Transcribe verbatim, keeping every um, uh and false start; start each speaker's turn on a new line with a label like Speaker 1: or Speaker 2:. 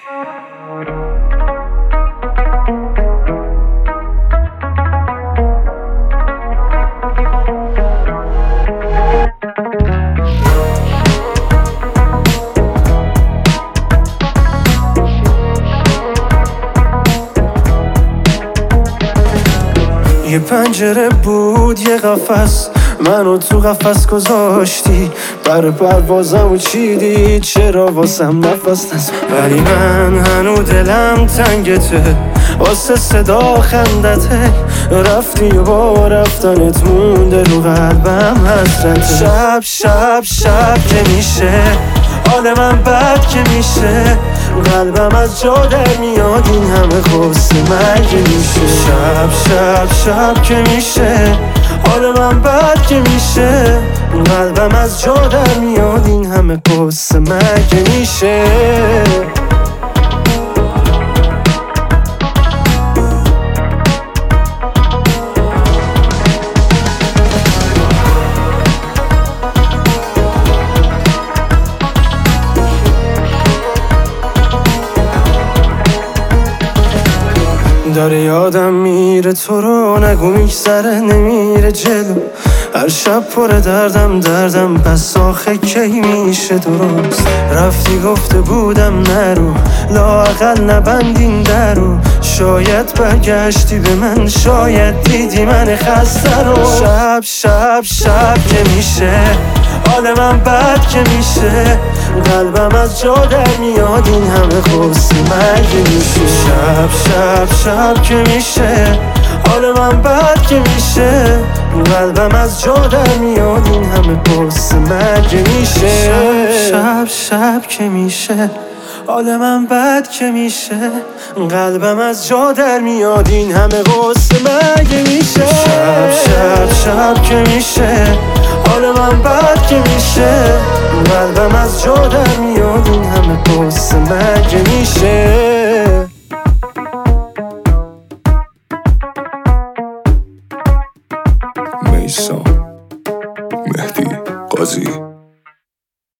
Speaker 1: یه پنجره بود یه قفس، منو تو قفس گذاشتی، بر پروازمو چیدی، چرا واسم نفس نزد. ولی من هنو دلم تنگته واسه صدا خندته، رفتی و با رفتنت مونده رو قلبم حسرته. شب شب شب که میشه حال من بد که میشه، قلبم از جا در میاد، این همه قصه مرگ میشه. شب شب شب که میشه حال من بد که میشه، قلبم از جا در میاد، این همه قصه مرگ میشه. داره یادم میره تو رو، نگو میگذره نمیره جلو، هر شب پر دردم دردم، پس آخه کی میشه درست. رفتی گفته بودم نرو، لااقل نبندین درو، شاید برگشتی به من، شاید دیدی من خسته رو. شب شب شب که میشه حال من بد که میشه، قلبم از جا در میاد، این همه قصه مرگ میشه. شب شب شب که میشه حال من بد که میشه، قلبم از جا در میاد، این همه قصه مرگ میشه. شب شب شب که میشه حال من بد که میشه، قلبم از جا در میاد، این همه قصه مرگ میشه. شب شب شب که میشه حال من بد که میشه، قلبم از جا در میاد، این همه قصه مرگ میشه.
Speaker 2: میثم مهدی قاضی